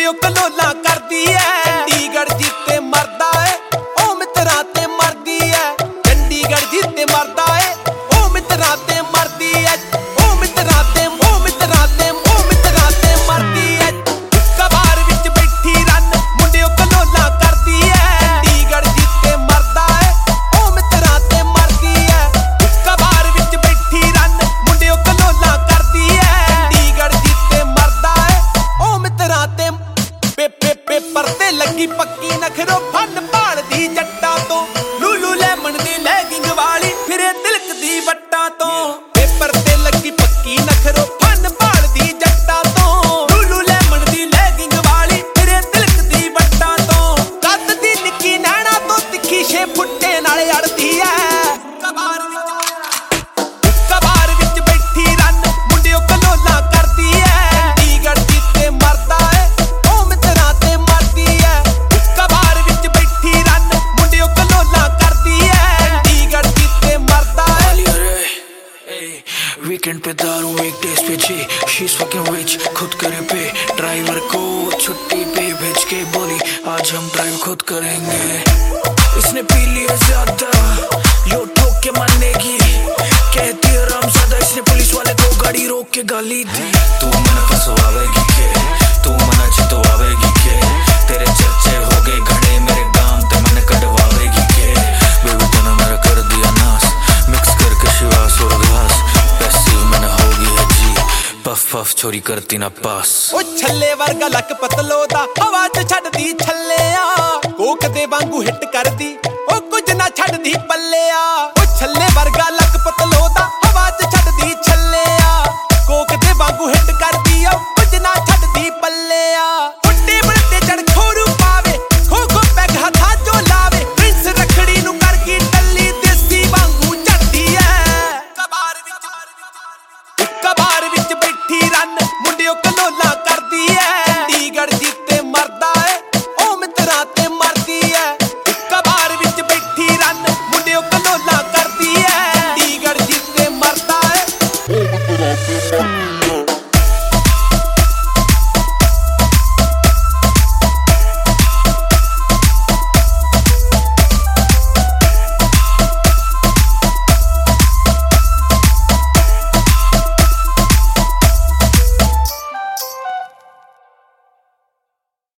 ਮੁੰਡਿਓ ਕਲੋਲਾਂ ਕਰਦੀ ਐ। ਚੰਡੀਗੜ੍ਹ ਜਿੱਤੇ ਮਰਦਾ ਏ ਉਹ ਮਿੱਤਰਾਂ ਤੇ ਮਰਦੀ ਐ। ਚੰਡੀਗੜ੍ਹ ਜਿੱਤੇ ਮਰਦਾ ਏ ਉਹ ਮਿੱਤਰਾਂ ਤੇ ਮਰਦੀ ਐ। ਉਹ ਮਿੱਤਰਾਂ ਤੇ ਮਰਦੀ ਐ। ਕਬਾਰ ਵਿੱਚ ਬੈਠੀ ਰੰਨ ਮੁੰਡਿਓ ਕਲੋਲਾਂ ਕਰਦੀ ਐ। ਚੰਡੀਗੜ੍ਹ ਜਿੱਤੇ ਮਰਦਾ ਏ ਉਹ ਮਿੱਤਰਾਂ ਤੇ ਮਰਦੀ ਐ। ਕਬਾਰ ਵਿੱਚ ਬੈਠੀ ਰੰਨ ਮੁੰਡਿਓ ਕਲੋਲਾਂ ਕਰਦੀ ਐ। ਚੰਡੀਗੜ੍ਹ ਜਿੱਤੇ ਮਰਦਾ ਏ ਉਹ ਮਿੱਤਰਾਂ ਤੇ ਪੇਪਰ ਤੇ ਲੱਗੀ ਪੱਕੀ ਨਖਰੋ ਫਨ ਭਾਲਦੀ ਜੱਟਾਂ ਤੋਂ। ਲੂਲੂ ਲੈਮਨ ਦੀ ਲੈਗਿੰਗ ਵਾਲੀ ਫਿਰੇ ਤਿਲਕਦੀ ਵੱਟਾਂ ਤੋਂ। ਪੇਪਰ ਤੇ ਲੱਗੀ ਪੱਕੀ ਨਖਰੋ ਫਨ ਭਾਲਦੀ ਜੱਟਾਂ ਤੋਂ। ਲੂਲੂ ਲੈਮਨ ਦੀ ਲੈਗਿੰਗ ਵਾਲੀ ਫਿਰੇ ਤਿਲਕਦੀ ਵੱਟਾਂ ਤੋਂ। ਕੱਦ ਦੀ ਨਿੱਕੀ ਨੈਣਾ ਤੋਂ ਤਿੱਖੀ 6 ਫੁੱਟੇ ਨਾਲ ਅੜਦੀ ਐ। ਕਬਾਰ ਵਿੱਚ ਬੈਠੀ ਰੰਨ ਮੁੰਡਿਓ ਕਲੋਲਾਂ ਕਰਦੀ ਐ। ਚੰਡੀਗੜ੍ਹ ਜਿੱਤੇ ਮਰਦਾ ਏ ਉਹ ਮਿੱਤਰਾਂ ਤੇ ਮਰਦੀ ਐ। ਕਬਾਰ ਵਿੱਚ ਬੈਠੀ ਰੰਨ ਮੁੰਡਿਓ ਕਲੋਲਾਂ ਕਰਦੀ ਐ। ਚੰਡੀਗੜ੍ਹ ਜਿੱਤੇ ਮਰਦਾ ਏ। वीकेंड पे दारू weekdays पे जी she's fucking rich खुद करे पे ड्राइवर को छुट्टी पे भेज के बोली आज हम ड्राइव खुद करेंगे। इसने पी लिया ज्यादा यो ठोक के मानेगी कहती है रामज़ादा। इसने पुलिस वाले को गाड़ी रोक के गाली दी। तू मन फसवावेगी के तू मना चितवावेगी के तेरे चर्चे हो गए घड़े मेरे गांव ते मन कटवावेगी के। बेबी तूने मेरा कर दिया नाश मिक्स करके शिवास और घास पैसिव मैंने होगी है जी पफ पफ छोरी करती ना पास। ਉਹ ਛੱਲੇ ਵਰਗਾ ਲੱਕ ਪਤਲੋ ਦਾ ਹਵਾ 'ਚ ਛੱਡਦੀ ਛੱਲਿਆ। ਕੋਕ ਦੇ ਵਾਂਗੂ ਹਿੱਟ ਕਰਦੀ ਉਹ ਕੁਝ ਨਾ ਛੱਡਦੀ ਪੱਲਿਆ। ਉਹ ਛੱਲੇ ਵਰਗਾ ਲੱਕ ਪਤਲੋ ਦਾ ਹਵਾ 'ਚ ਛੱਡਦੀ ਛੱਲਿਆ। ਕੋਕ ਦੇ ਵਾਂਗੂ ਹਿੱਟ ਕਰਦੀ ਉਹ ਕੁਝ ਨਾ ਛੱਡਦੀ ਪੱਲਿਆ। ਟੇਬਲ ਤੇ ਚੜ ਖੋਰੂ ਪਾਵੇ ਖੋ ਖੋ ਪੈਗ ਹੱਥਾਂ 'ਚੋਂ ਲਾਵੇ। ਪ੍ਰਿੰਸ ਰੱਖੜੀ ਨੂੰ ਕਰ ਗਈ ਟੱਲੀ ਦੇਸੀ ਵਾਂਗੂ ਝੜਦੀ ਐ। ਕਬਾਰ ਵਿੱਚ ਬੈਠੀ ਰੰਨ ਮੁੰਡਿਓ ਕਲੋਲਾਂ